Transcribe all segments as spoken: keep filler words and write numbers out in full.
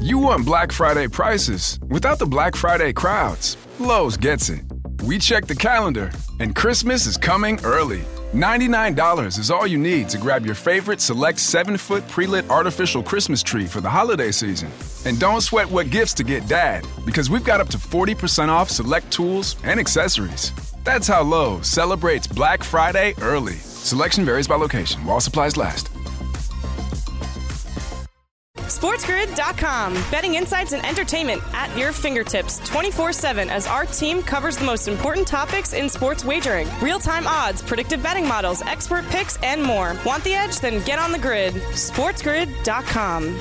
You want Black Friday prices without the Black Friday crowds. Lowe's gets it. We check the calendar, and Christmas is coming early. ninety-nine dollars is all you need to grab your favorite select seven-foot pre-lit artificial Christmas tree for the holiday season. And don't sweat what gifts to get Dad, because we've got up to forty percent off select tools and accessories. That's how Lowe's celebrates Black Friday early. Selection varies by location, while supplies last. SportsGrid dot com. Betting insights and entertainment at your fingertips twenty-four seven as our team covers the most important topics in sports wagering. Real-time odds, predictive betting models, expert picks, and more. Want the edge? Then get on the grid. SportsGrid dot com.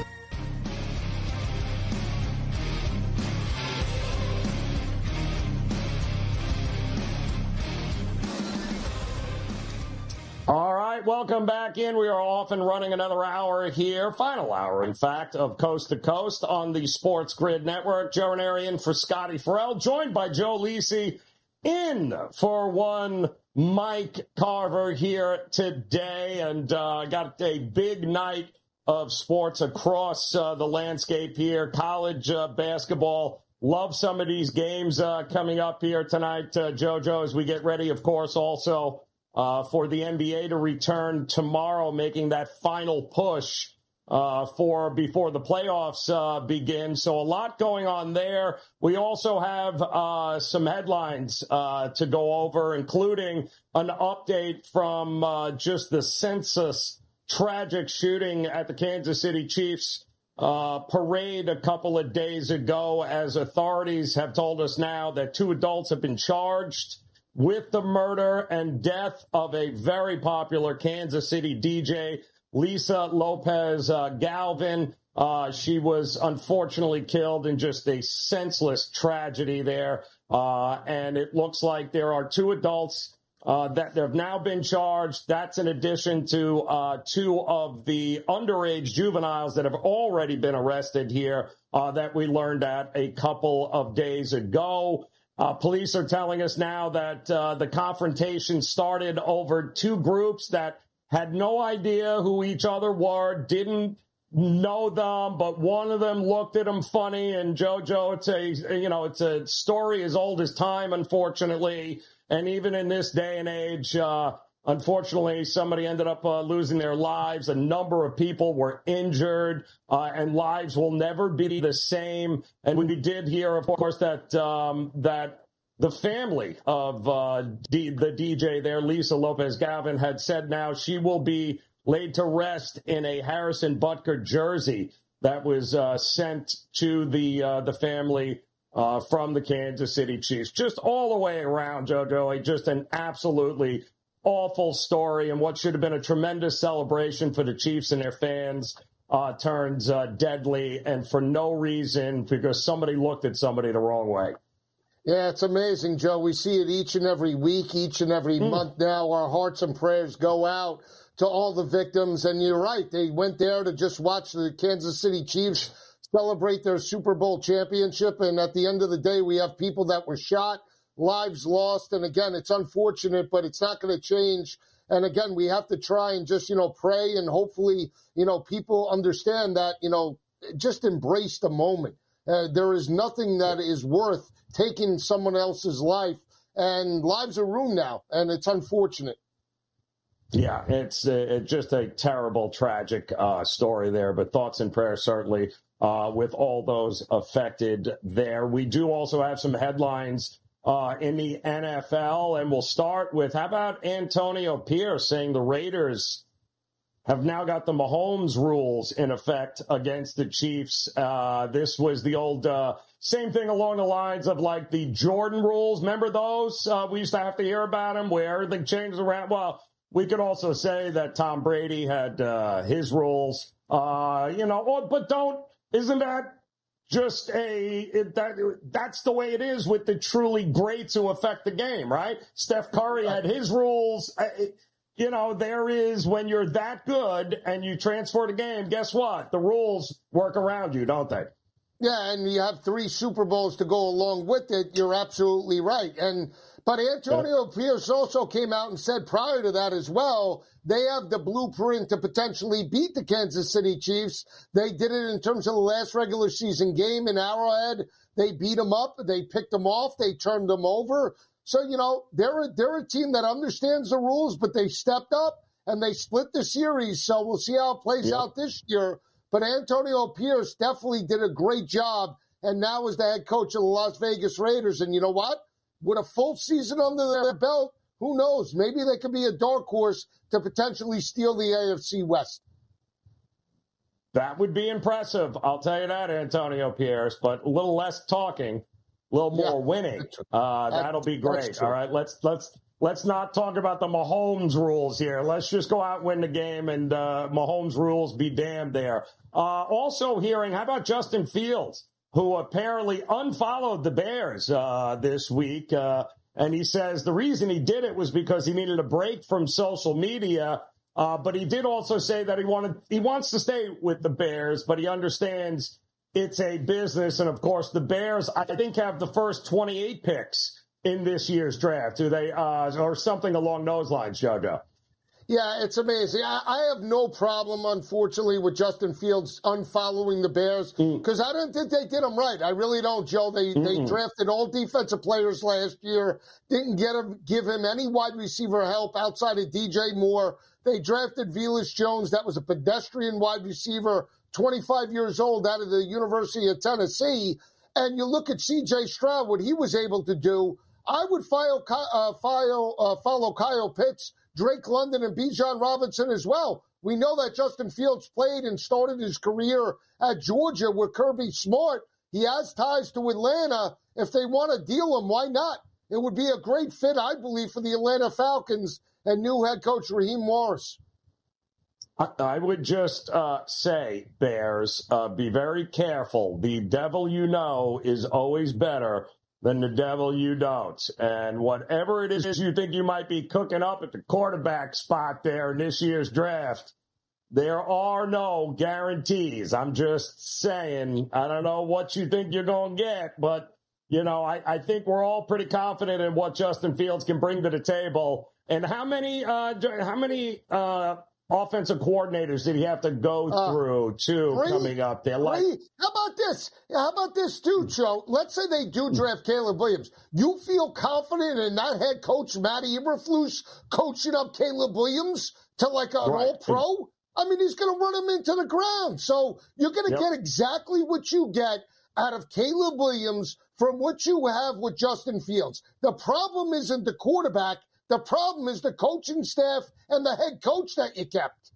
All right, welcome back in. We are off and running another hour here, final hour, in fact, of Coast to Coast on the Sports Grid Network. Joe Ranieri in for Scotty Farrell, joined by Joe Lisi in for one Mike Carver here today. And uh, got a big night of sports across uh, the landscape here. College uh, basketball. Love some of these games uh, coming up here tonight, uh, JoJo, as we get ready, of course, also Uh, for the N B A to return tomorrow, making that final push uh, for before the playoffs uh, begin. So a lot going on there. We also have uh, some headlines uh, to go over, including an update from uh, just the census tragic shooting at the Kansas City Chiefs uh, parade a couple of days ago, as authorities have told us now that two adults have been charged with the murder and death of a very popular Kansas City D J, Lisa Lopez uh, Galvin. Uh, she was unfortunately killed in just a senseless tragedy there. Uh, and it looks like there are two adults uh, that have now been charged. That's in addition to uh, two of the underage juveniles that have already been arrested here uh, that we learned at a couple of days ago. Uh, police are telling us now that uh, the confrontation started over two groups that had no idea who each other were, didn't know them, but one of them looked at them funny. And JoJo, it's a, you know, it's a story as old as time, unfortunately. And even in this day and age, uh, unfortunately, somebody ended up uh, losing their lives. A number of people were injured, uh, and lives will never be the same. And we did hear, of course, that um, that the family of uh, D- the D J there, Lisa Lopez Galvin, had said now she will be laid to rest in a Harrison Butker jersey that was uh, sent to the uh, the family uh, from the Kansas City Chiefs. Just all the way around, JoJo, just an absolutely awful story, and what should have been a tremendous celebration for the Chiefs and their fans uh, turns uh, deadly, and for no reason, because somebody looked at somebody the wrong way. Yeah, it's amazing, Joe. We see it each and every week, each and every mm. month now. Our hearts and prayers go out to all the victims, and you're right. They went there to just watch the Kansas City Chiefs celebrate their Super Bowl championship, and at the end of the day, we have people that were shot, lives lost, and again, it's unfortunate, but it's not going to change. And again, we have to try and just, you know, pray, and hopefully, you know, people understand that, you know, just embrace the moment. Uh, there is nothing that is worth taking someone else's life, and lives are ruined now, and it's unfortunate. Yeah, it's, uh, it's just a terrible, tragic uh, story there, but thoughts and prayers certainly uh, with all those affected there. We do also have some headlines Uh, in the N F L, and we'll start with, how about Antonio Pierce saying the Raiders have now got the Mahomes rules in effect against the Chiefs. Uh, this was the old uh, same thing along the lines of like the Jordan rules. Remember those? Uh, we used to have to hear about them where they changed around. Well, we could also say that Tom Brady had uh, his rules, uh, you know, oh, but don't, isn't that just a, it, that that's the way it is with the truly greats who affect the game, right? Steph Curry had his rules. I, you know, there is, when you're that good and you transfer the game, guess what? The rules work around you, don't they? Yeah, and you have three Super Bowls to go along with it. You're absolutely right. And but Antonio yeah. Pierce also came out and said prior to that as well, they have the blueprint to potentially beat the Kansas City Chiefs. They did it in terms of the last regular season game in Arrowhead. They beat them up. They picked them off. They turned them over. So, you know, they're a, they're a team that understands the rules, but they stepped up and they split the series. So we'll see how it plays yeah. out this year. But Antonio Pierce definitely did a great job, and now is the head coach of the Las Vegas Raiders. And you know what? With a full season under their belt, who knows? Maybe they could be a dark horse to potentially steal the A F C West. That would be impressive. I'll tell you that, Antonio Pierce, but a little less talking, a little more yeah. winning. Uh, that'll be great. All right, let's let's let's not talk about the Mahomes rules here. Let's just go out and win the game, and uh, Mahomes rules be damned there. Uh, also hearing, how about Justin Fields, who apparently unfollowed the Bears uh, this week, uh, and he says the reason he did it was because he needed a break from social media. Uh, but he did also say that he wanted he wants to stay with the Bears, but he understands it's a business. And, of course, the Bears, I think, have the first twenty-eight picks in this year's draft. Do they, uh, or something along those lines, JoJo? Yeah, it's amazing. I, I have no problem, unfortunately, with Justin Fields unfollowing the Bears because mm. I don't think they did him right. I really don't, Joe. They Mm-mm. they drafted all defensive players last year, didn't get him, give him any wide receiver help outside of D J Moore. They drafted Velus Jones. That was a pedestrian wide receiver, twenty-five years old, out of the University of Tennessee. And you look at C J Stroud, what he was able to do. I would follow, uh, follow, uh, follow Kyle Pitts, Drake London, and Bijan Robinson as well. We know that Justin Fields played and started his career at Georgia with Kirby Smart. He has ties to Atlanta. If they want to deal him, why not? It would be a great fit, I believe, for the Atlanta Falcons and new head coach Raheem Morris. I, I would just uh, say, Bears, uh, be very careful. The devil you know is always better than the devil you don't. And whatever it is you think you might be cooking up at the quarterback spot there in this year's draft, there are no guarantees. I'm just saying, I don't know what you think you're going to get, but, you know, I, I think we're all pretty confident in what Justin Fields can bring to the table. And how many, uh, how many, uh, offensive coordinators did he have to go uh, through, too, three, coming up there? Like, how about this? How about this, too, Joe? Let's say they do draft Caleb Williams. You feel confident in that head coach, Matty Eberflus, coaching up Caleb Williams to like an right. all-pro? I mean, he's going to run him into the ground. So you're going to yep. get exactly what you get out of Caleb Williams from what you have with Justin Fields. The problem isn't the quarterback. The problem is the coaching staff and the head coach that you kept.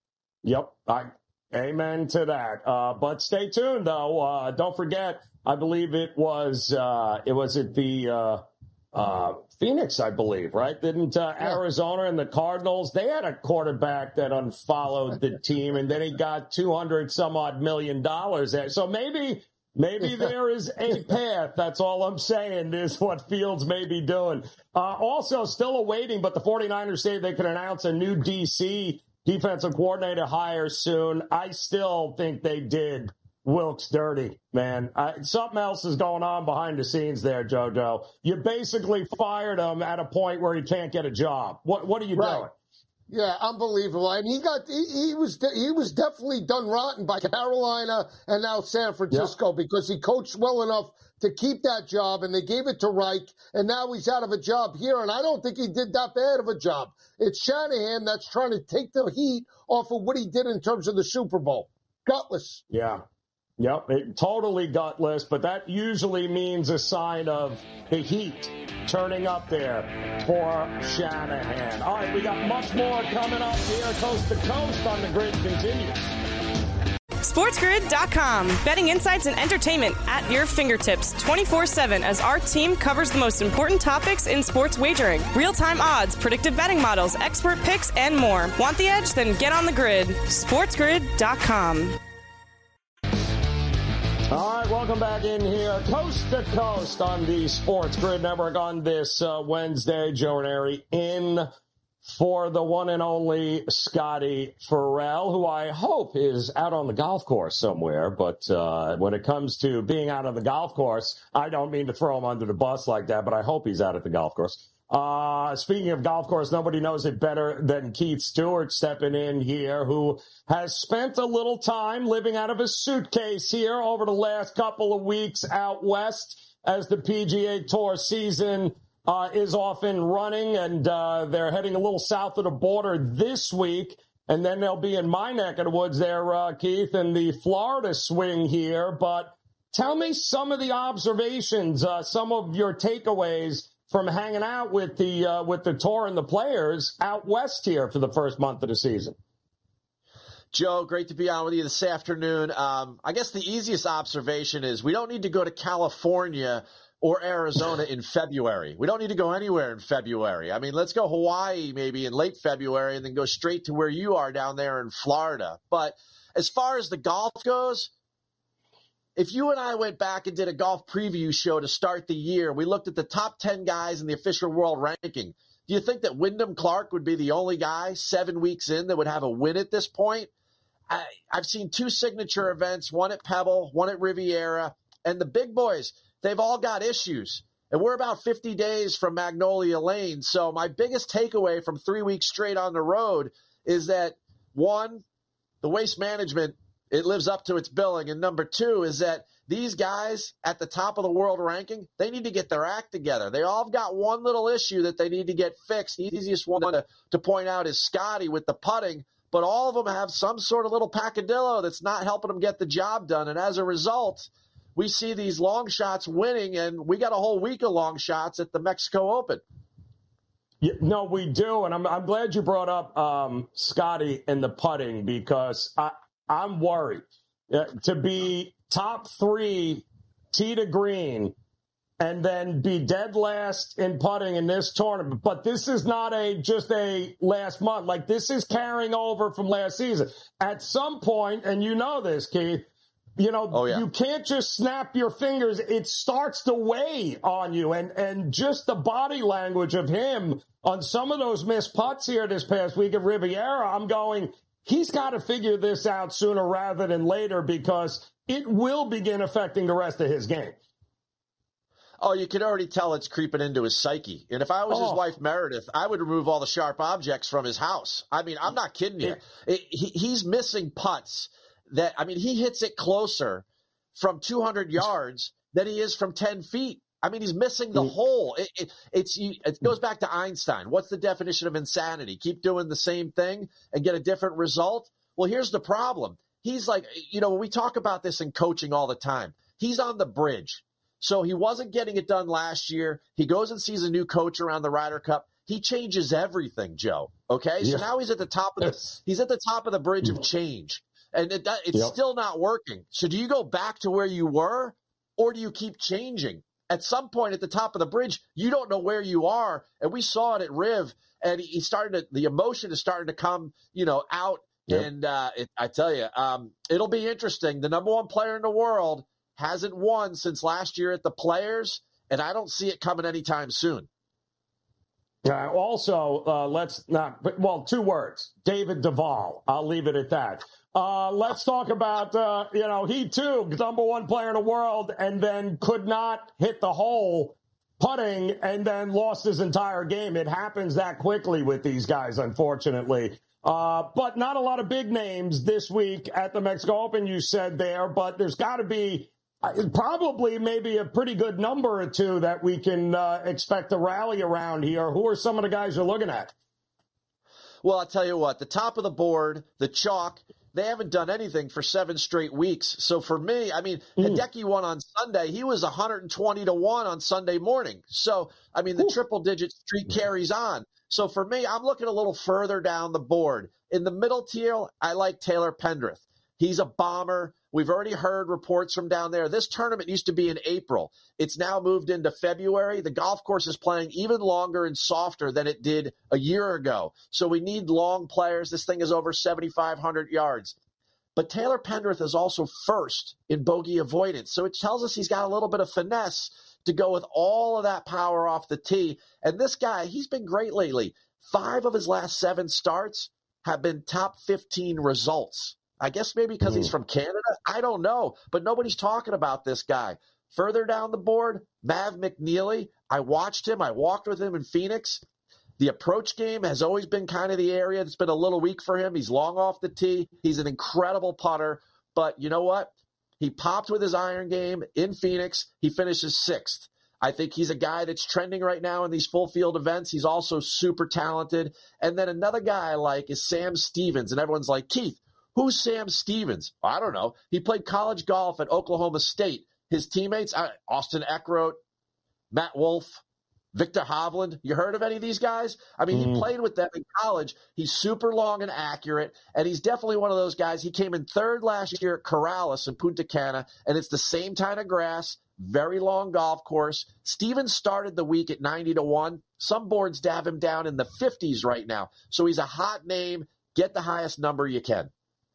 Yep. I, amen to that. Uh, but stay tuned, though. Uh, don't forget, I believe it was, uh, it was at the uh, uh, Phoenix, I believe, right? Didn't uh, yeah. Arizona and the Cardinals, they had a quarterback that unfollowed the team, and then he got two hundred some odd million dollars there. So maybe... Maybe there is a path. That's all I'm saying is what Fields may be doing. Uh, also, still awaiting, but the 49ers say they can announce a new D C defensive coordinator hire soon. I still think they did Wilkes dirty, man. I, something else is going on behind the scenes there, JoJo. You basically fired him at a point where he can't get a job. What What are you right. doing? Yeah, unbelievable. And he got he, he was he was definitely done rotten by Carolina and now San Francisco yep. because he coached well enough to keep that job, and they gave it to Reich, and now he's out of a job here, and I don't think he did that bad of a job. It's Shanahan that's trying to take the heat off of what he did in terms of the Super Bowl. Gutless. Yeah. Yep, it, totally gutless, but that usually means a sign of the heat turning up there for Shanahan. All right, we got much more coming up here, coast to coast on the Grid continues. SportsGrid dot com. Betting insights and entertainment at your fingertips twenty-four seven as our team covers the most important topics in sports wagering. Real-time odds, predictive betting models, expert picks, and more. Want the edge? Then get on the grid. SportsGrid dot com. All right, welcome back in here, coast to coast on the Sports Grid Network on this uh, Wednesday. Joe Ranieri in for the one and only Scotty Farrell, who I hope is out on the golf course somewhere. But uh, when it comes to being out on the golf course, I don't mean to throw him under the bus like that, but I hope he's out at the golf course. Uh, speaking of golf course, nobody knows it better than Keith Stewart stepping in here, who has spent a little time living out of his suitcase here over the last couple of weeks out west as the P G A Tour season uh, is off and running, and uh, they're heading a little south of the border this week, and then they'll be in my neck of the woods there, uh, Keith, in the Florida swing here. But tell me some of the observations, uh, some of your takeaways from hanging out with the uh, with the tour and the players out west here for the first month of the season. Joe, great to be on with you this afternoon. Um, I guess the easiest observation is we don't need to go to California or Arizona in February. We don't need to go anywhere in February. I mean, let's go Hawaii maybe in late February and then go straight to where you are down there in Florida. But as far as the golf goes, if you and I went back and did a golf preview show to start the year, we looked at the top ten guys in the official world ranking. Do you think that Wyndham Clark would be the only guy seven weeks in that would have a win at this point? I, I've seen two signature events, one at Pebble, one at Riviera, and the big boys, they've all got issues. And we're about fifty days from Magnolia Lane. So my biggest takeaway from three weeks straight on the road is that, one, the Waste Management, it lives up to its billing. And number two is that these guys at the top of the world ranking, they need to get their act together. They all have got one little issue that they need to get fixed. The easiest one to, to point out is Scotty with the putting, but all of them have some sort of little peccadillo that's not helping them get the job done. And as a result, we see these long shots winning, and we got a whole week of long shots at the Mexico Open. Yeah, no, we do. And I'm, I'm glad you brought up um, Scotty and the putting, because I, I'm worried uh, to be top three tee to green and then be dead last in putting in this tournament. But this is not a just a last month. Like, this is carrying over from last season. At some point, and you know this, Keith, you know, oh, yeah. you can't just snap your fingers. It starts to weigh on you. And, and just the body language of him on some of those missed putts here this past week at Riviera, I'm going, he's got to figure this out sooner rather than later, because it will begin affecting the rest of his game. Oh, you can already tell it's creeping into his psyche. And if I was oh. his wife, Meredith, I would remove all the sharp objects from his house. I mean, I'm not kidding you. Yeah. It, he, he's missing putts that, I mean, he hits it closer from two hundred yards than he is from ten feet. I mean, he's missing the hole. It, it, it's, it goes back to Einstein. What's the definition of insanity? Keep doing the same thing and get a different result? Well, here's the problem. He's like, you know, we talk about this in coaching all the time. He's on the bridge. So he wasn't getting it done last year. He goes and sees a new coach around the Ryder Cup. He changes everything, Joe. Okay? So yeah. now he's at the top of the yes. he's at the top of the bridge of change. And it, it's yep. still not working. So do you go back to where you were, or do you keep changing? At some point at the top of the bridge, you don't know where you are. And we saw it at Riv, and he started to, the emotion is starting to come, you know, out. Yep. And uh, it, I tell you, um, it'll be interesting. The number one player in the world hasn't won since last year at the Players, and I don't see it coming anytime soon. Uh, also, uh, let's not, well, two words, David Duval. I'll leave it at that. Uh, let's talk about, uh, you know, he too, number one player in the world, and then could not hit the hole putting and then lost his entire game. It happens that quickly with these guys, unfortunately. Uh, but not a lot of big names this week at the Mexico Open, you said there, but there's got to be uh, probably maybe a pretty good number or two that we can uh, expect to rally around here. Who are some of the guys you're looking at? Well, I'll tell you what, the top of the board, the chalk, they haven't done anything for seven straight weeks. So for me, I mean, mm. Hideki won on Sunday. He was one hundred twenty to one on Sunday morning. So, I mean, the Ooh. triple digit streak carries on. So for me, I'm looking a little further down the board. In the middle tier, I like Taylor Pendrith. He's a bomber. We've already heard reports from down there. This tournament used to be in April. It's now moved into February. The golf course is playing even longer and softer than it did a year ago. So we need long players. This thing is over seventy-five hundred yards. But Taylor Pendrith is also first in bogey avoidance. So it tells us he's got a little bit of finesse to go with all of that power off the tee. And this guy, he's been great lately. Five of his last seven starts have been top fifteen results. I guess maybe because he's from Canada. I don't know, but nobody's talking about this guy. Further down the board, Mav McNeely. I watched him. I walked with him in Phoenix. The approach game has always been kind of the area that's been a little weak for him. He's long off the tee. He's an incredible putter. But you know what? He popped with his iron game in Phoenix. He finishes sixth. I think he's a guy that's trending right now in these full field events. He's also super talented. And then another guy I like is Sam Stevens. And everyone's like, Keith, who's Sam Stevens? I don't know. He played college golf at Oklahoma State. His teammates, Austin Eckroat, Matt Wolf, Victor Hovland. You heard of any of these guys? I mean, mm. he played with them in college. He's super long and accurate, and he's definitely one of those guys. He came in third last year at Corrales in Punta Cana, and it's the same kind of grass, very long golf course. Stevens started the week at ninety to one. Some boards have him down in the fifties right now. So he's a hot name. Get the highest number you can.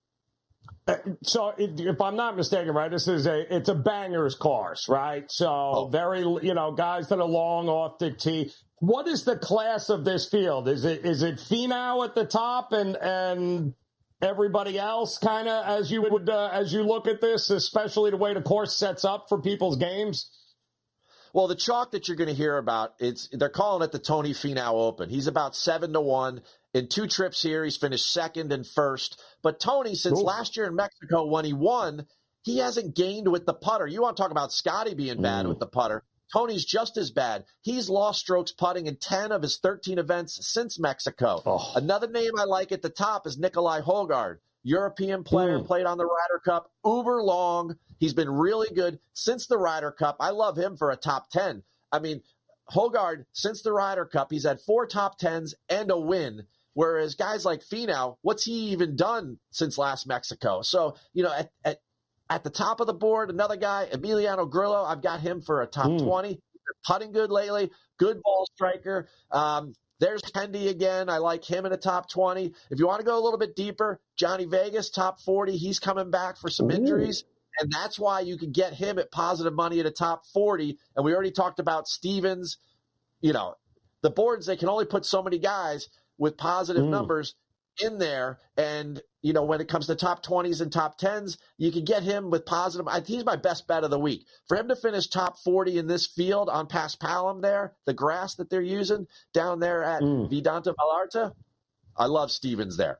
Uh, so if I'm not mistaken, right, this is a, it's a banger's course, right? So oh. very, you know, guys that are long off the tee. What is the class of this field? Is it, is it Finau at the top and, and everybody else kind of as you would, uh, as you look at this, especially the way the course sets up for people's games? Well, the chalk that you're going to hear about, it's they're calling it the Tony Finau Open. He's about seven to one. In two trips here, he's finished second and first. But Tony, since Ooh. last year in Mexico when he won, he hasn't gained with the putter. You want to talk about Scotty being bad mm. with the putter. Tony's just as bad. He's lost strokes putting in ten of his thirteen events since Mexico. Oh. Another name I like at the top is Nikolai Højgaard. European player, mm. played on the Ryder Cup, uber long. He's been really good since the Ryder Cup. I love him for a top ten. I mean, Højgaard, since the Ryder Cup, he's had four top tens and a win. Whereas guys like Finau, what's he even done since last Mexico? So, you know, at, at, at the top of the board, another guy, Emiliano Grillo, I've got him for a top mm. twenty. Putting good lately, good ball striker. Um, there's Kendi again. I like him in a top twenty. If you want to go a little bit deeper, Johnny Vegas, top forty. He's coming back for some Ooh. injuries. And that's why you can get him at positive money at a top forty. And we already talked about Stevens. You know, the boards, they can only put so many guys with positive mm. numbers in there. And, you know, when it comes to top twenties and top tens, you can get him with positive. I think he's my best bet of the week. For him to finish top forty in this field on Paspalum there, the grass that they're using down there at mm. Vidanta Vallarta, I love Stevens there.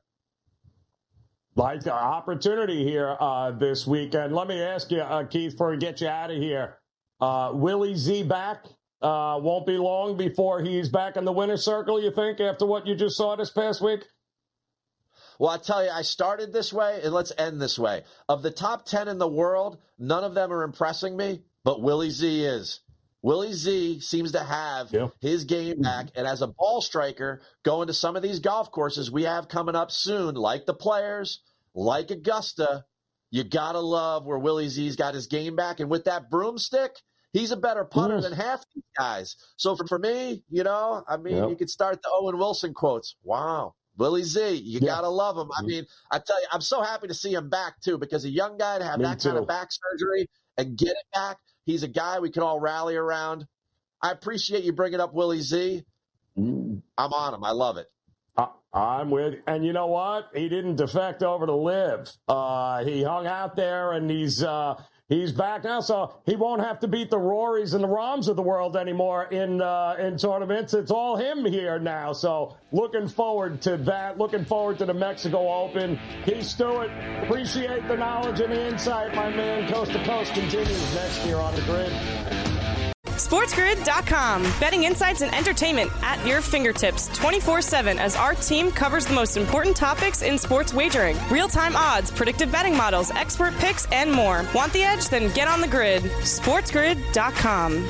Like the opportunity here uh, this weekend. Let me ask you, uh, Keith, before we get you out of here, uh, Willie Z back? Uh, won't be long before he's back in the winner's circle, you think, after what you just saw this past week? Well, I tell you, I started this way, and let's end this way. Of the top ten in the world, none of them are impressing me, but Willie Z is. Willie Z seems to have yeah. his game back, and as a ball striker, going to some of these golf courses we have coming up soon, like the Players, like Augusta, you got to love where Willie Z's got his game back, and with that broomstick, he's a better putter than half these guys. So for, for me, you know, I mean, yep. you could start the Owen Wilson quotes. Wow. Willie Z, you yeah. got to love him. I mean, I tell you, I'm so happy to see him back, too, because a young guy to have me that too. kind of back surgery and get it back, he's a guy we can all rally around. I appreciate you bringing up Willie Z. Mm. I'm on him. I love it. Uh, I'm with, and you know what? He didn't defect over to Live. Uh, he hung out there, and he's uh, he's back now, so he won't have to beat the Rorys and the Roms of the world anymore in uh, in tournaments. It's all him here now. So looking forward to that. Looking forward to the Mexico Open. Keith Stewart, appreciate the knowledge and the insight, my man. Coast to Coast continues next year on the Grid. SportsGrid dot com. Betting insights and entertainment at your fingertips twenty-four seven as our team covers the most important topics in sports wagering. Real-time odds, predictive betting models, expert picks, and more. Want the edge? Then get on the grid. SportsGrid dot com.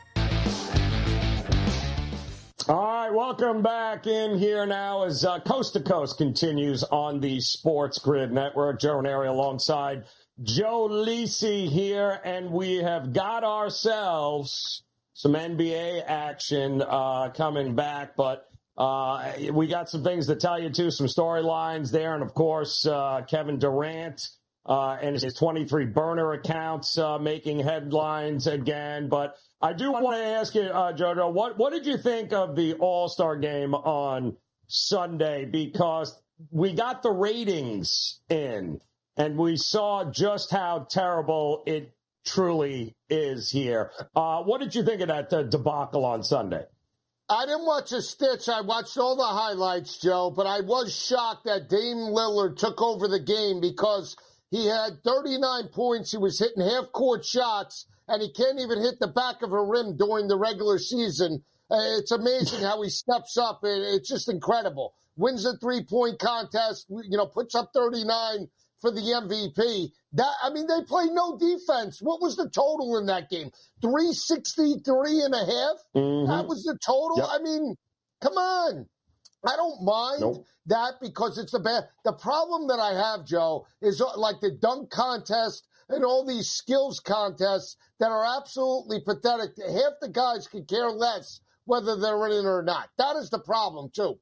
All right, welcome back in here now as uh, Coast to Coast continues on the Sports Grid Network. Joe Ranieri alongside Joe Lisi here, and we have got ourselves some N B A action uh, coming back, but uh, we got some things to tell you, too, some storylines there, and, of course, uh, Kevin Durant uh, and his twenty-three burner accounts uh, making headlines again. But I do want to ask you, uh, Jojo, what, what did you think of the All-Star game on Sunday? Because we got the ratings in, and we saw just how terrible it truly is here. Uh, what did you think of that uh, debacle on Sunday? I didn't watch a stitch. I watched all the highlights, Joe, but I was shocked that Dame Lillard took over the game because he had thirty-nine points. He was hitting half-court shots, and he can't even hit the back of a rim during the regular season. Uh, it's amazing how he steps up. It's just incredible. Wins a three-point contest, you know, puts up thirty-nine for the M V P. That I mean, they played no defense. What was the total in that game? three sixty-three and a half? Mm-hmm. That was the total? Yep. I mean, come on. I don't mind nope. that because it's the bad. The problem that I have, Joe, is like the dunk contest and all these skills contests that are absolutely pathetic. Half the guys could care less whether they're in it or not. That is the problem, too.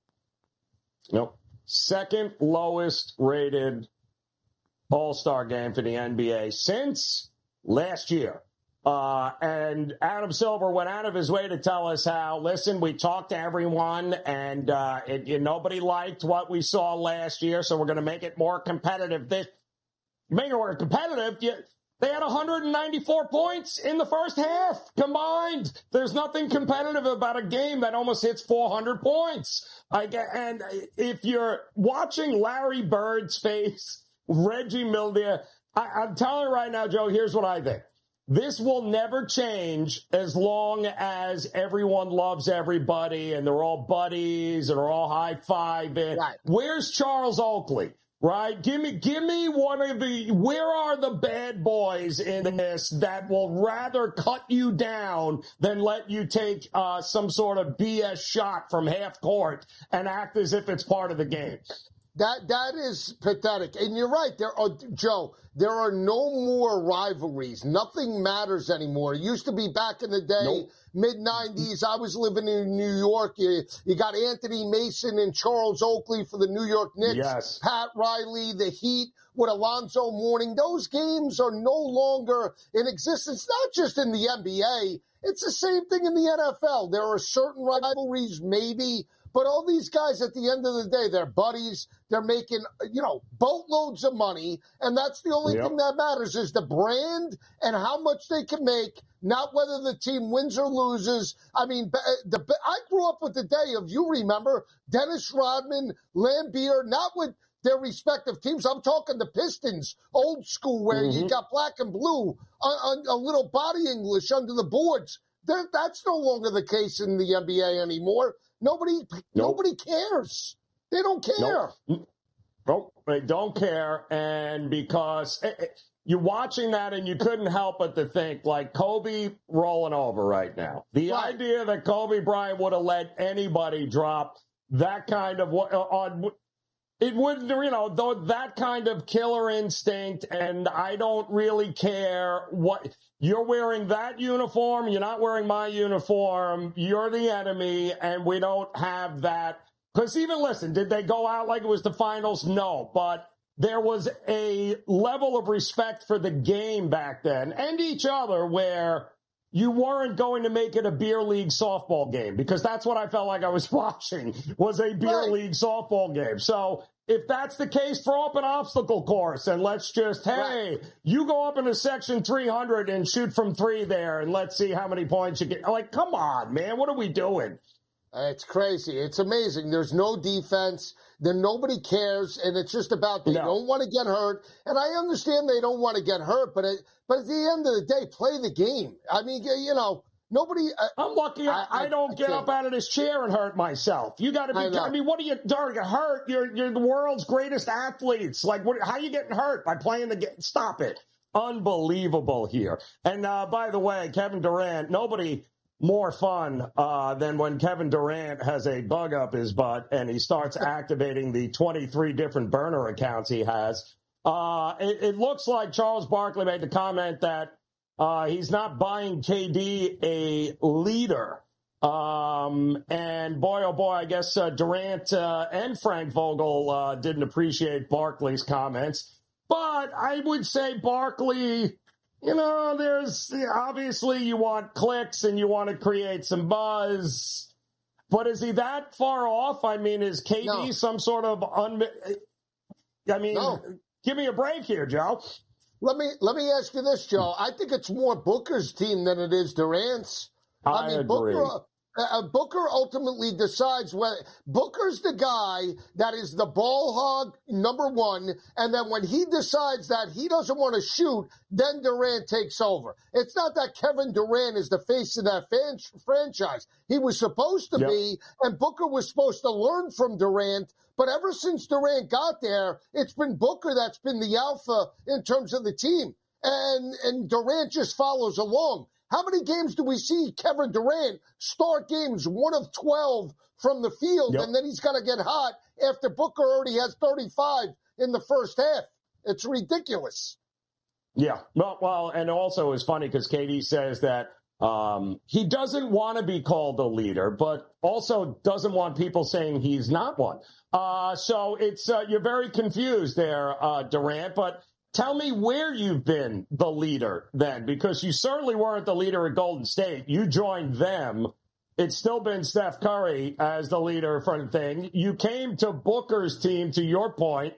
Nope. Second lowest rated All-Star game for the N B A since last year. Uh, and Adam Silver went out of his way to tell us how, listen, we talked to everyone, and uh, it, it, nobody liked what we saw last year, so we're going to make it more competitive. This, make it more competitive. You, they had one hundred ninety-four points in the first half combined. There's nothing competitive about a game that almost hits four hundred points. I get, and if you're watching Larry Bird's face, Reggie Miller, I, I'm telling you right now, Joe, here's what I think. This will never change as long as everyone loves everybody and they're all buddies and they're all high-fiving. Right. Where's Charles Oakley? Right? Give me, give me one of the, where are the bad boys in this that will rather cut you down than let you take uh, some sort of B S shot from half court and act as if it's part of the game? That that is pathetic. And you're right. There are, Joe, there are no more rivalries. Nothing matters anymore. It used to be back in the day, nope. mid nineties. I was living in New York. You, you got Anthony Mason and Charles Oakley for the New York Knicks. Yes. Pat Riley, the Heat with Alonzo Mourning. Those games are no longer in existence, not just in the N B A. It's the same thing in the N F L. There are certain rivalries, maybe, but all these guys, at the end of the day, they're buddies. They're making, you know, boatloads of money. And that's the only yep. thing that matters is the brand and how much they can make, not whether the team wins or loses. I mean, the, I grew up with the day of, you remember, Dennis Rodman, Lambeer, not with their respective teams. I'm talking the Pistons, old school, where mm-hmm. you got black and blue, a, a, a little body English under the boards. They're, that's no longer the case in the N B A anymore. Nobody, nope. nobody cares. They don't care. Nope. nope, they don't care. And because it, it, you're watching that and you couldn't help but to think, like, Kobe rolling over right now. The right. idea that Kobe Bryant would have let anybody drop that kind of on, it would, you know, though that kind of killer instinct. And I don't really care what you're wearing, that uniform. You're not wearing my uniform. You're the enemy. And we don't have that. Because even, listen, did they go out like it was the finals? No, but there was a level of respect for the game back then and each other where you weren't going to make it a beer league softball game, because that's what I felt like I was watching, was a beer right. league softball game. So if that's the case, throw up an obstacle course and let's just, hey, right. you go up into section three hundred and shoot from three there and let's see how many points you get. Like, come on, man, what are we doing? It's crazy. It's amazing. There's no defense. Then nobody cares, and it's just about they no. don't want to get hurt. And I understand they don't want to get hurt, but it, but at the end of the day, play the game. I mean, you know, nobody. Uh, I'm lucky I, I, I don't I get can't. up out of this chair and hurt myself. You got to be. I, I mean, what are you doing? You're hurt. You're you're the world's greatest athletes. Like, what? How are you getting hurt by playing the game? Stop it. Unbelievable here. And uh, by the way, Kevin Durant. Nobody more fun uh, than when Kevin Durant has a bug up his butt and he starts activating the twenty-three different burner accounts he has. Uh, it, it looks like Charles Barkley made the comment that uh, he's not buying K D a leader. Um, and boy, oh boy, I guess uh, Durant uh, and Frank Vogel uh, didn't appreciate Barkley's comments. But I would say Barkley, you know, there's obviously you want clicks and you want to create some buzz. But is he that far off? I mean, is K D no. some sort of un? I mean, no. Give me a break here, Joe. Let me let me ask you this, Joe. I think it's more Booker's team than it is Durant's. I, I mean, agree. Booker, uh, Booker ultimately decides whether Booker's the guy that is the ball hog, number one, and then when he decides that he doesn't want to shoot, then Durant takes over. It's not that Kevin Durant is the face of that fan- franchise. He was supposed to yep. be, and Booker was supposed to learn from Durant. But ever since Durant got there, it's been Booker that's been the alpha in terms of the team. And and Durant just follows along. How many games do we see Kevin Durant start games one of twelve from the field, yep. and then he's going to get hot after Booker already has thirty-five in the first half? It's ridiculous. Yeah. Well, well and also it's funny because K D says that um, he doesn't want to be called a leader, but also doesn't want people saying he's not one. Uh, so it's uh, you're very confused there, uh, Durant, but tell me where you've been the leader then, because you certainly weren't the leader at Golden State. You joined them. It's still been Steph Curry as the leader for the thing. You came to Booker's team, to your point,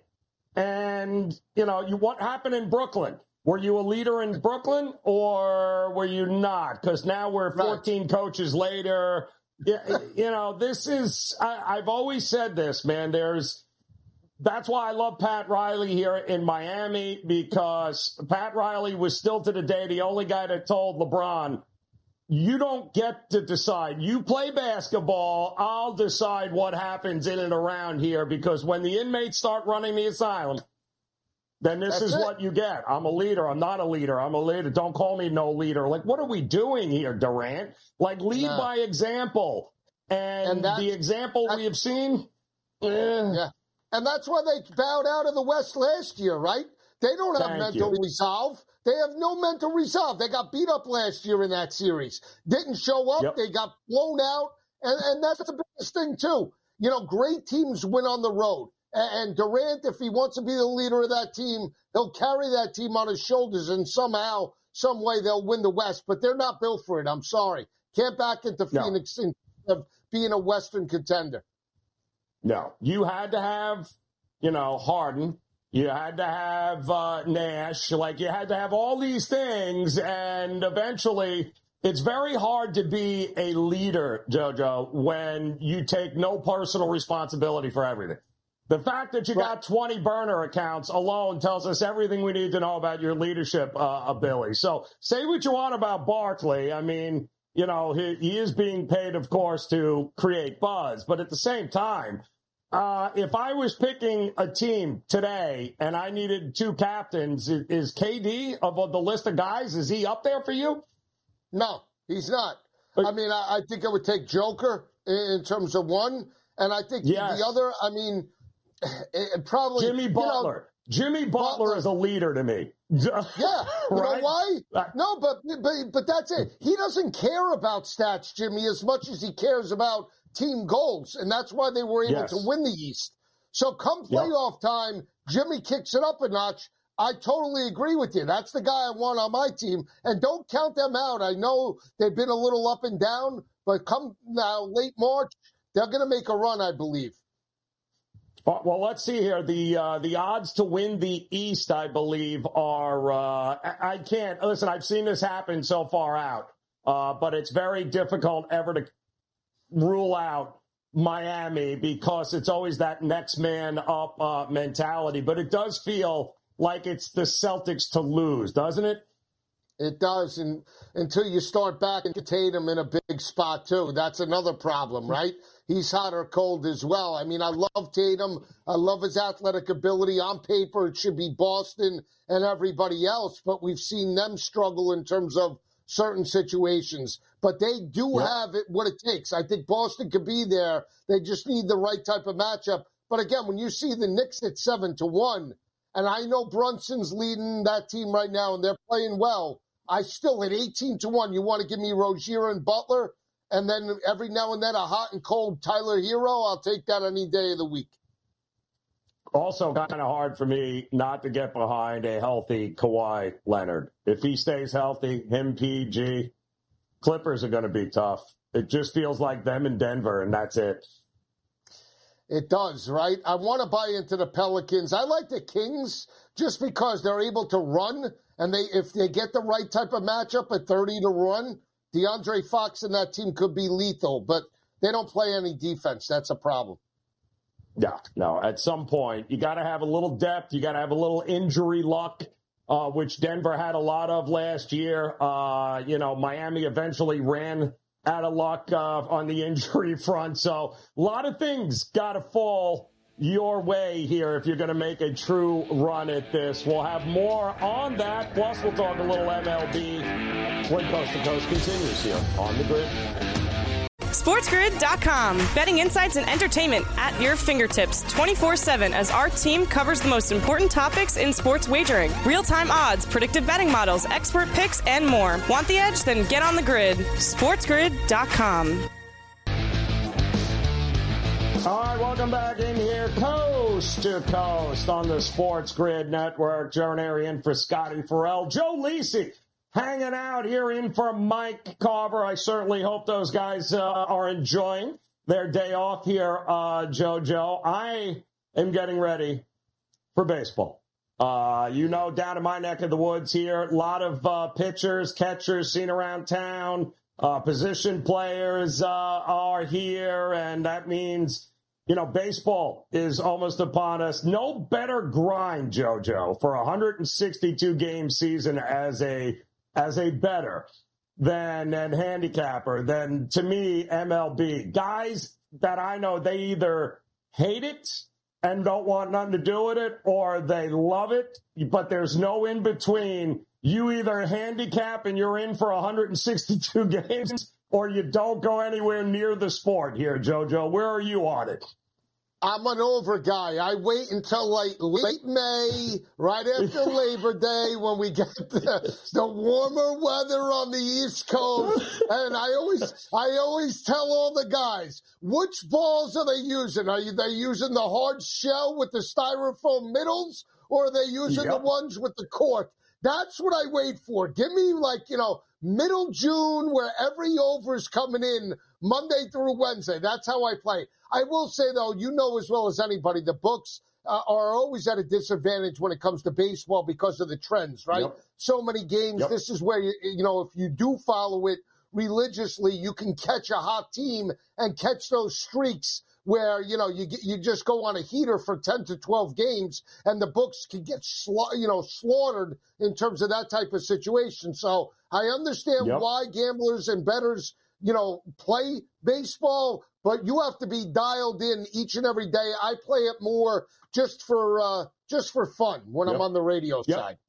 and, you know, you what happened in Brooklyn? Were you a leader in Brooklyn or were you not? Because now we're fourteen right. coaches later. You, you know, this is, I, I've always said this, man, there's, that's why I love Pat Riley here in Miami, because Pat Riley was still to the day the only guy that told LeBron, you don't get to decide. You play basketball, I'll decide what happens in and around here, because when the inmates start running the asylum, then this That's is it. What you get. I'm a leader. I'm not a leader. I'm a leader. Don't call me no leader. Like, what are we doing here, Durant? Like, lead no. by example. And, and the example we have seen, eh. yeah. And that's why they bowed out of the West last year, right? They don't have Thank mental you. resolve. They have no mental resolve. They got beat up last year in that series. Didn't show up. Yep. They got blown out. And, and that's the biggest thing, too. You know, great teams win on the road. And Durant, if he wants to be the leader of that team, he'll carry that team on his shoulders, and somehow, some way, they'll win the West. But they're not built for it. I'm sorry. Can't back into no. Phoenix of being a Western contender. No. You had to have, you know, Harden. You had to have uh, Nash. Like, you had to have all these things, and eventually it's very hard to be a leader, JoJo, when you take no personal responsibility for everything. The fact that you got twenty burner accounts alone tells us everything we need to know about your leadership uh, ability. So say what you want about Barkley. I mean, you know, he, he is being paid, of course, to create buzz. But at the same time, uh, if I was picking a team today and I needed two captains, is, is K D of the list of guys, is he up there for you? No, he's not. But, I mean, I, I think I would take Joker in, in terms of one. And I think yes. the other, I mean... It probably Jimmy Butler. You know, Jimmy Butler, Butler is a leader to me. Yeah, you right? know why? No, but but but that's it. He doesn't care about stats, Jimmy, as much as he cares about team goals, and that's why they were able yes. to win the East. So come playoff yep. time, Jimmy kicks it up a notch. I totally agree with you. That's the guy I want on my team, and don't count them out. I know they've been a little up and down, but come now, late March, they're going to make a run, I believe. Well, let's see here. The uh, the odds to win the East, I believe, are uh, – I can't – listen, I've seen this happen so far out, uh, but it's very difficult ever to rule out Miami because it's always that next man up uh, mentality. But it does feel like it's the Celtics to lose, doesn't it? It does, and until you start backing Tatum in a big spot, too. That's another problem, right? He's hot or cold as well. I mean, I love Tatum. I love his athletic ability. On paper, it should be Boston and everybody else, but we've seen them struggle in terms of certain situations. But they do yep. have it what it takes. I think Boston could be there. They just need the right type of matchup. But again, when you see the Knicks at seven to one, and I know Brunson's leading that team right now, and they're playing well, I still at eighteen to one. You want to give me Rozier and Butler? And then every now and then a hot and cold Tyler Hero, I'll take that any day of the week. Also kind of hard for me not to get behind a healthy Kawhi Leonard. If he stays healthy, him, P G, Clippers are going to be tough. It just feels like them in Denver, and that's it. It does, right? I want to buy into the Pelicans. I like the Kings just because they're able to run, and they if they get the right type of matchup at thirty to run, DeAndre Fox and that team could be lethal, but they don't play any defense. That's a problem. Yeah, no, at some point, you got to have a little depth. You got to have a little injury luck, uh, which Denver had a lot of last year. Uh, you know, Miami eventually ran out of luck uh, on the injury front. So a lot of things got to fall your way here if you're going to make a true run at this. We'll have more on that. Plus, we'll talk a little M L B when Coast to Coast continues here on The Grid. SportsGrid dot com. Betting insights and entertainment at your fingertips twenty-four seven as our team covers the most important topics in sports wagering. Real-time odds, predictive betting models, expert picks, and more. Want the edge? Then get on the grid. SportsGrid dot com. All right, welcome back in here, Coast to Coast on the Sports Grid Network. Joe Ranieri in for Scotty Farrell. Joe Lisi hanging out here in for Mike Carver. I certainly hope those guys uh, are enjoying their day off here, uh, JoJo. I am getting ready for baseball. Uh, you know, down in my neck of the woods here, a lot of uh, pitchers, catchers seen around town. Uh, position players uh, are here, and that means, you know, baseball is almost upon us. No better grind, JoJo, for a one hundred sixty-two game season as a as a bettor than an handicapper than, to me, M L B. Guys that I know, they either hate it and don't want nothing to do with it, or they love it, but there's no in between. You either handicap and you're in for one hundred sixty-two games, or you don't go anywhere near the sport here, JoJo. Where are you on it? I'm an over guy. I wait until like late May, right after Labor Day, when we get the, the warmer weather on the East Coast. And I always, I always tell all the guys, which balls are they using? Are they using the hard shell with the styrofoam middles, or are they using yep. the ones with the cork? That's what I wait for. Give me, like, you know, middle June, where every over is coming in Monday through Wednesday. That's how I play. I will say, though, you know as well as anybody, the books uh, are always at a disadvantage when it comes to baseball because of the trends, right? Yep. So many games. Yep. This is where, you, you know, if you do follow it religiously, you can catch a hot team and catch those streaks where, you know, you get, you just go on a heater for ten to twelve games, and the books can get, sla- you know, slaughtered in terms of that type of situation. So I understand yep. why gamblers and bettors, you know, play baseball, but you have to be dialed in each and every day. I play it more just for uh, just for fun when yep. I'm on the radio yep. side.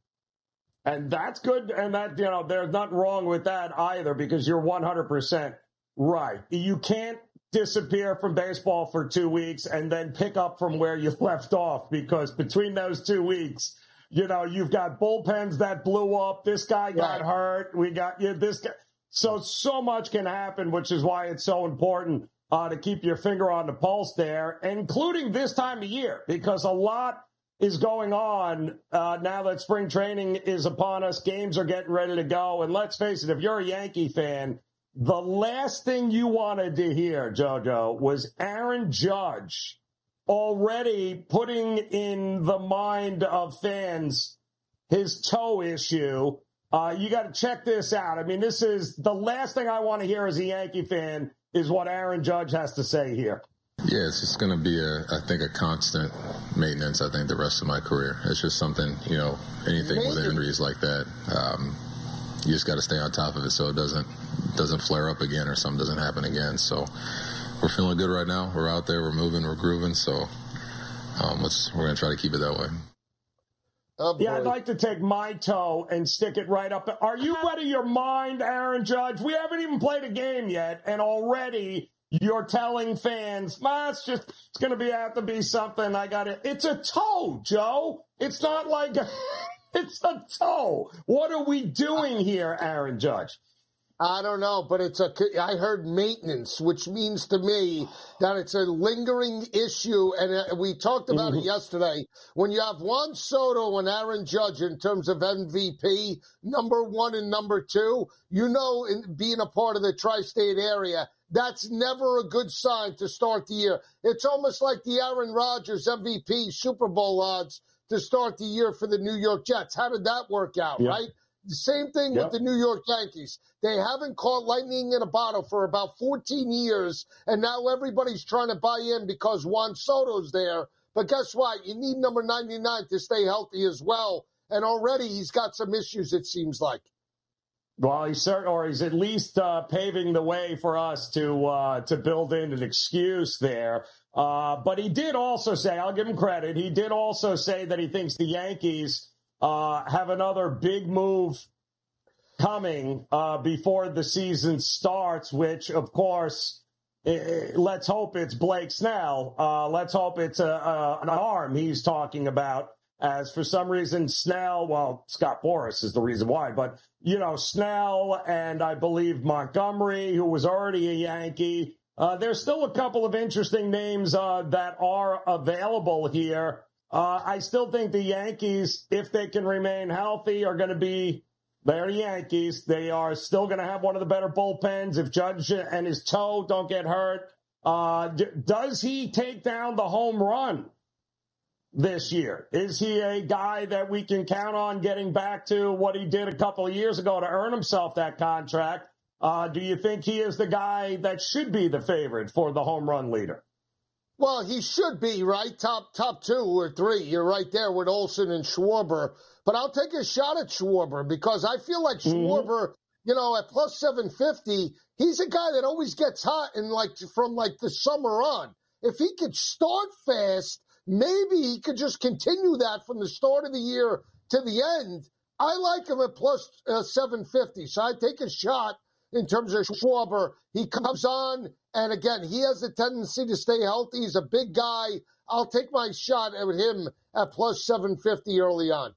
And that's good. And that, you know, there's nothing wrong with that either, because you're one hundred percent right. You can't disappear from baseball for two weeks and then pick up from where you left off, because between those two weeks, you know, you've got bullpens that blew up. This guy got right. hurt. We got you. Yeah, this guy. So, so much can happen, which is why it's so important uh, to keep your finger on the pulse there, including this time of year, because a lot is going on uh, now that spring training is upon us. Games are getting ready to go. And let's face it, if you're a Yankee fan, the last thing you wanted to hear, JoJo, was Aaron Judge already putting in the mind of fans his toe issue. Uh, you got to check this out. I mean, this is the last thing I want to hear as a Yankee fan is what Aaron Judge has to say here. Yeah, it's just going to be, a, I think, a constant maintenance, I think, the rest of my career. It's just something, you know, anything Maybe. with injuries like that, um, you just got to stay on top of it so it doesn't doesn't flare up again or something doesn't happen again. So we're feeling good right now. We're out there. We're moving. We're grooving. So um, let's, we're going to try to keep it that way. Oh, yeah, I'd like to take my toe and stick it right up. Are you out of your mind, Aaron Judge? We haven't even played a game yet, and already you're telling fans, "Ma, it's just it's going to be have to be something. I got it. It's a toe, Joe. It's not like a, it's a toe. What are we doing here, Aaron Judge?" I don't know, but it's a. I heard maintenance, which means to me that it's a lingering issue, and we talked about mm-hmm. it yesterday. When you have Juan Soto and Aaron Judge in terms of M V P, number one and number two, you know, in being a part of the tri-state area, that's never a good sign to start the year. It's almost like the Aaron Rodgers M V P Super Bowl odds to start the year for the New York Jets. How did that work out, yeah. right? The same thing yep. with the New York Yankees. They haven't caught lightning in a bottle for about fourteen years, and now everybody's trying to buy in because Juan Soto's there. But guess what? You need number ninety-nine to stay healthy as well, and already he's got some issues, it seems like. Well, he's certain, or he's at least uh, paving the way for us to uh, to build in an excuse there. Uh, but he did also say, I'll give him credit, he did also say that he thinks the Yankees Uh, have another big move coming uh, before the season starts, which, of course, it, it, let's hope it's Blake Snell. Uh, let's hope it's a, a, an arm he's talking about, as for some reason Snell, well, Scott Boras is the reason why, but, you know, Snell and I believe Montgomery, who was already a Yankee, uh, there's still a couple of interesting names uh, that are available here. Uh, I still think the Yankees, if they can remain healthy, are going to be, they're the Yankees. They are still going to have one of the better bullpens if Judge and his toe don't get hurt. Uh, d- does he take down the home run this year? Is he a guy that we can count on getting back to what he did a couple of years ago to earn himself that contract? Uh, do you think he is the guy that should be the favorite for the home run leader? Well, he should be, right? Top top two or three. You're right there with Olsen and Schwarber. But I'll take a shot at Schwarber because I feel like Schwarber, mm-hmm. you know, at plus seven fifty, he's a guy that always gets hot and like from like the summer on. If he could start fast, maybe he could just continue that from the start of the year to the end. I like him at plus uh, seven fifty, so I take a shot in terms of Schwarber. He comes on, and again, he has a tendency to stay healthy. He's a big guy. I'll take my shot at him at plus seven fifty early on.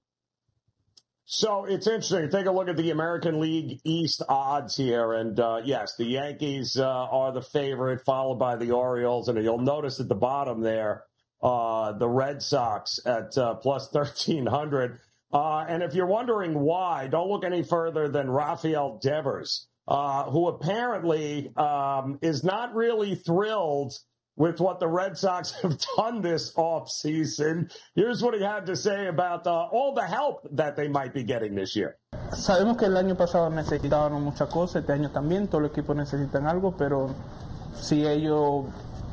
So it's interesting. Take a look at the American League East odds here. And, uh, yes, the Yankees uh, are the favorite, followed by the Orioles. And you'll notice at the bottom there, uh, the Red Sox at uh, plus thirteen hundred. Uh, and if you're wondering why, don't look any further than Rafael Devers. Uh, who apparently um, is not really thrilled with what the Red Sox have done this offseason. Here's what he had to say about uh, all the help that they might be getting this year. Sabemos que el año pasado necesitaban muchas cosas, este año también, todos los equipos necesitan algo, pero si ellos,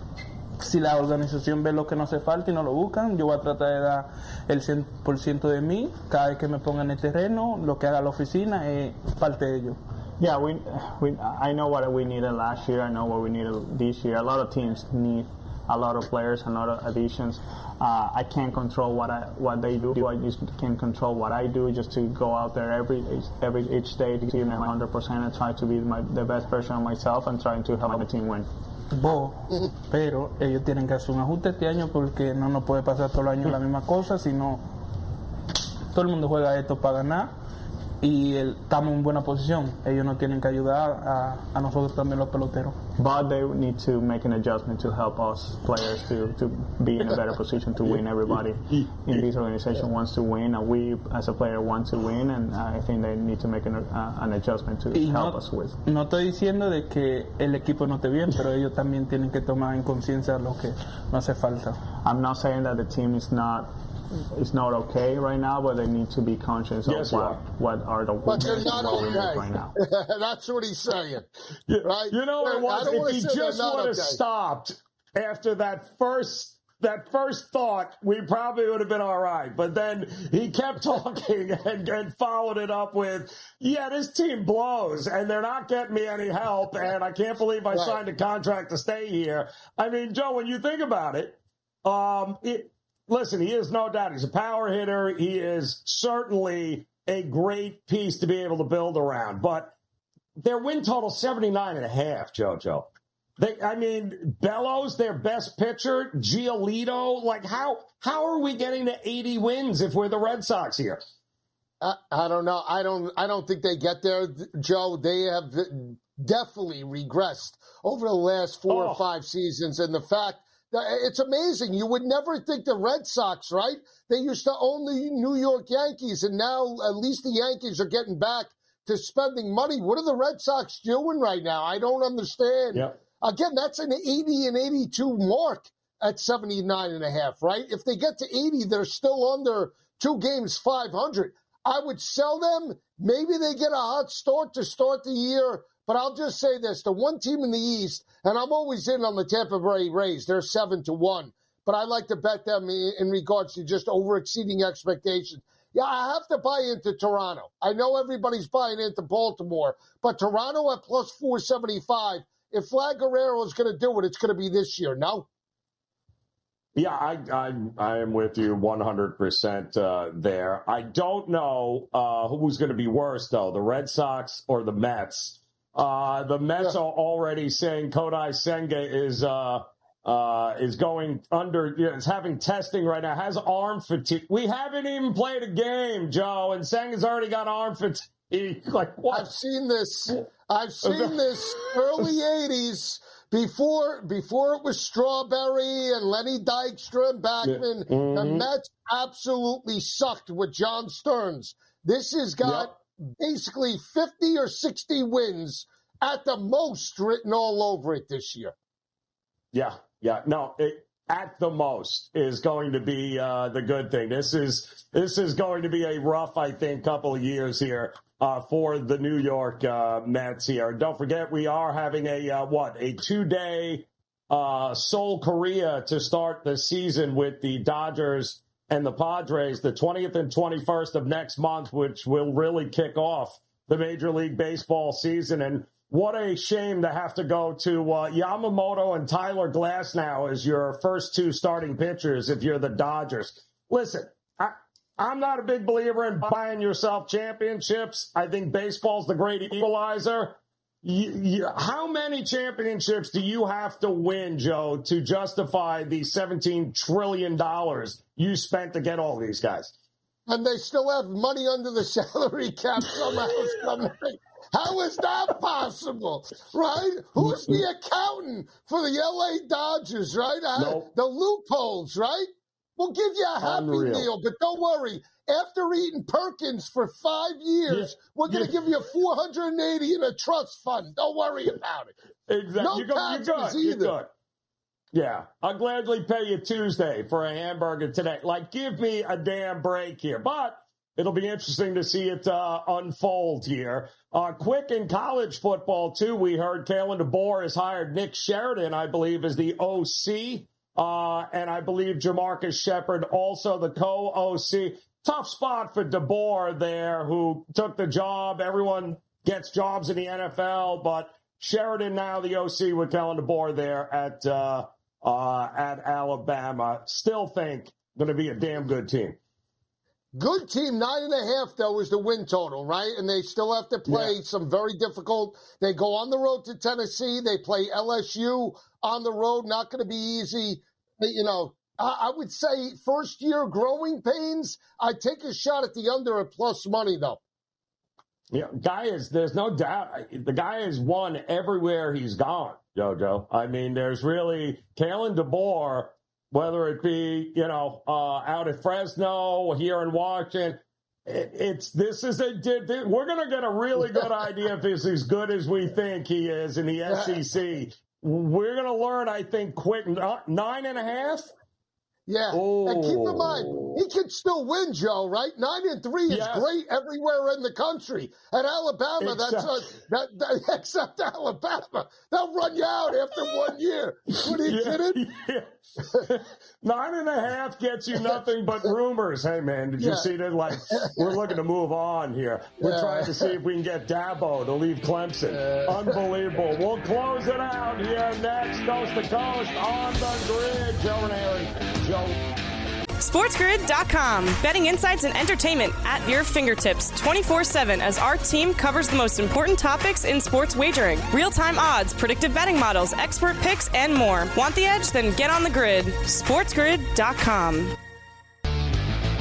si la organización ve lo que nos hace falta y no lo buscan, yo voy a tratar de dar el cien por ciento de mí, cada vez que me ponga en el terreno, lo que haga la oficina es parte de ello. Yeah, we, we, I know what we needed last year. I know what we needed this year. A lot of teams need a lot of players, a lot of additions. Uh, I can't control what I what they do. I just can control what I do. Just to go out there every every each day to give them one hundred percent and try to be my, the best version of myself and trying to help the team win. Vos, pero ellos tienen que hacer un ajuste este año porque no nos puede pasar todo el año la misma cosa, sino todo el mundo juega esto para ganar. Y el, estamos en buena posición. Ellos nos tienen que ayudar a, a nosotros también los peloteros. But they need to make an adjustment to help us players to, to be in a better position to win. Everybody in this organization wants to win, and we as a player want to win, and I think they need to make an, uh, an adjustment to y help no, us with. No estoy diciendo de que el equipo no esté bien, pero ellos también tienen que tomar en conciencia lo que nos hace falta. I'm not saying that the team is not It's not okay right now, but they need to be conscious yes, of what, what are the but they're not okay right now. That's what he's saying, you, right? You know what it was? If he just would have okay. stopped after that first that first thought, we probably would have been all right. But then he kept talking and, and followed it up with, yeah, this team blows, and they're not getting me any help, and I can't believe I right. signed a contract to stay here. I mean, Joe, when you think about it, um, it listen, he is no doubt. He's a power hitter. He is certainly a great piece to be able to build around. But their win total seventy-nine and a half, JoJo. They, I mean, Bellows, their best pitcher, Giolito. Like, how how are we getting to eighty wins if we're the Red Sox here? I, I don't know. I don't. I don't think they get there, Joe. They have definitely regressed over the last four oh. or five seasons, and the fact that it's amazing. You would never think the Red Sox, right? They used to own the New York Yankees, and now at least the Yankees are getting back to spending money. What are the Red Sox doing right now? I don't understand. Yep. Again, that's an eighty and eighty-two mark at seventy-nine and a half, right? If they get to eighty, they're still under two games, five hundred. I would sell them. Maybe they get a hot start to start the year, but I'll just say this. The one team in the East, and I'm always in on the Tampa Bay Rays, they're seven to one, but I like to bet them in regards to just over-exceeding expectations. Yeah, I have to buy into Toronto. I know everybody's buying into Baltimore, but Toronto at plus four seventy-five, if Vlad Guerrero is going to do it, it's going to be this year, no? Yeah, I, I I am with you one hundred percent uh, there. I don't know uh, who's going to be worse, though, the Red Sox or the Mets. Uh, the Mets yeah. are already saying Kodai Senga is uh, uh, is going under, you know, is having testing right now, has arm fatigue. We haven't even played a game, Joe, and Senga's already got arm fatigue. Like, what? I've seen this. I've seen this early eighties. Before before it was Strawberry and Lenny Dykstra and Backman, yeah. mm-hmm. the Mets absolutely sucked with John Stearns. This has got yep. basically fifty or sixty wins at the most written all over it this year. Yeah, yeah. No, it, at the most is going to be uh, the good thing. This is this is going to be a rough, I think, couple of years here. Uh, for the New York uh, Mets here. Don't forget, we are having a, uh, what, a two-day uh, Seoul, Korea to start the season with the Dodgers and the Padres, the twentieth and twenty-first of next month, which will really kick off the Major League Baseball season. And what a shame to have to go to uh, Yamamoto and Tyler Glasnow as your first two starting pitchers if you're the Dodgers. Listen, I... I'm not a big believer in buying yourself championships. I think baseball's the great equalizer. You, you, how many championships do you have to win, Joe, to justify the seventeen trillion dollars you spent to get all these guys? And they still have money under the salary cap somehow. How is that possible, right? Who's the accountant for the L A Dodgers, right? Nope. The loopholes, right? We'll give you a happy Unreal. meal, but don't worry. After eating Perkins for five years, yeah. we're going to yeah. give you four hundred eighty in a trust fund. Don't worry about it. Exactly. No you're taxes good. You're either. You're good. Yeah, I'll gladly pay you Tuesday for a hamburger today. Like, give me a damn break here. But it'll be interesting to see it uh, unfold here. Uh, quick in college football, too, we heard Kalen DeBoer has hired Nick Sheridan, I believe, as the O C. Uh, and I believe Jamarcus Shepard, also the co-O C. Tough spot for DeBoer there, who took the job. Everyone gets jobs in the N F L, but Sheridan now the O C with Kellen DeBoer there at uh, uh, at Alabama. Still think going to be a damn good team. Good team. Nine and a half, though, is the win total, right? And they still have to play yeah. some very difficult. They go on the road to Tennessee. They play L S U on the road. Not going to be easy. You know, I would say first year growing pains. I'd take a shot at the under at plus money, though. Yeah, guy is, there's no doubt. The guy has won everywhere he's gone, JoJo. I mean, there's really Kalen DeBoer, whether it be, you know, uh, out at Fresno, here in Washington. It, it's, this is a, we're going to get a really good idea if he's as good as we think he is in the S E C. We're going to learn, I think, quick. Nine and a half? Yeah. Oh. And keep in mind, he could still win, Joe, right? Nine and three is yes. great everywhere in the country. At Alabama, except, that's a, that, that, except Alabama. They'll run you out after one year. What are you yeah, kidding? Yeah. Nine and a half gets you nothing but rumors. Hey, man, did you yeah. see that? Like, we're looking to move on here. We're yeah. trying to see if we can get Dabo to leave Clemson. Uh, Unbelievable. We'll close it out here next, coast to coast on the grid. Joe Ranieri. Joe. SportsGrid dot com. Betting insights and entertainment at your fingertips twenty-four seven as our team covers the most important topics in sports wagering. Real-time odds, predictive betting models, expert picks, and more. Want the edge? Then get on the grid. SportsGrid dot com.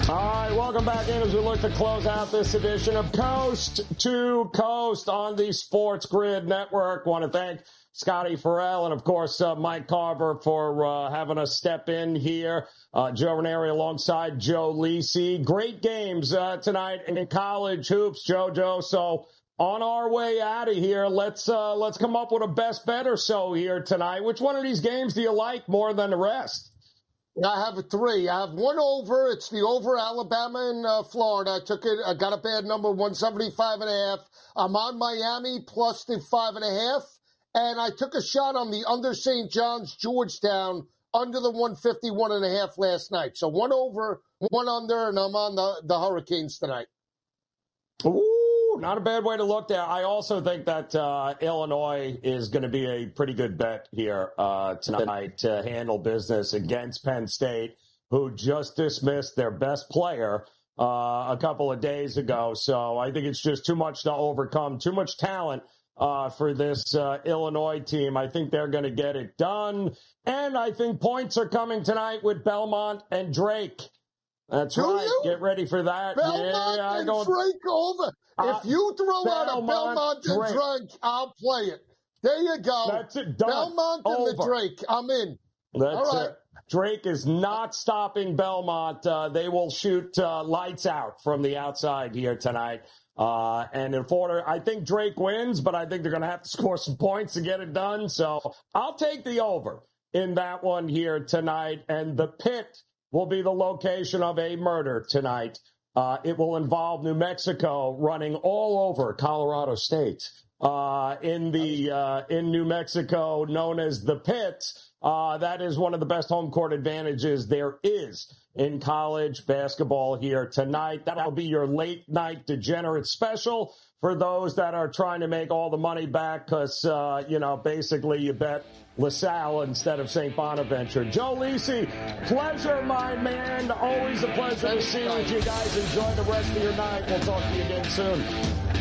All right, welcome back in as we look to close out this edition of Coast to Coast on the Sports Grid Network. Want to thank Scotty Farrell and, of course, uh, Mike Carver for uh, having us step in here. Uh, Joe Ranieri alongside Joe Lisi. Great games uh, tonight in college hoops, JoJo. So on our way out of here, let's uh, let's come up with a best bet or so here tonight. Which one of these games do you like more than the rest? I have a three. I have one over. It's the over Alabama and uh, Florida. I took it. I got a bad number, one seventy-five and a half. I'm on Miami plus the five and a half. And I took a shot on the under Saint John's, Georgetown, under the one fifty-one and a half last night. So one over, one under, and I'm on the, the Hurricanes tonight. Ooh, not a bad way to look there. I also think that uh, Illinois is going to be a pretty good bet here uh, tonight to handle business against Penn State, who just dismissed their best player uh, a couple of days ago. So I think it's just too much to overcome, too much talent Uh, for this uh, Illinois team. I think they're going to get it done. And I think points are coming tonight with Belmont and Drake. That's Do right. you? Get ready for that. Belmont yeah, I and go, Drake over. Uh, if you throw Belmont, out a Belmont and Drake. Drake, I'll play it. There you go. That's it. Done. Belmont and Over. the Drake. I'm in. That's All right. it. Drake is not stopping Belmont. Uh, they will shoot uh, lights out from the outside here tonight. Uh, and in order, I think Drake wins, but I think they're going to have to score some points to get it done. So I'll take the over in that one here tonight. And the pit will be the location of a murder tonight. Uh, it will involve New Mexico running all over Colorado State. Uh, in the, uh, in New Mexico, known as the Pit. Uh, that is one of the best home court advantages there is in college basketball here tonight. That'll be your late night degenerate special for those that are trying to make all the money back because, uh, you know, basically you bet LaSalle instead of Saint Bonaventure. Joe Lisi, pleasure, my man. Always a pleasure to see you with you guys. Enjoy the rest of your night. We'll talk to you again soon.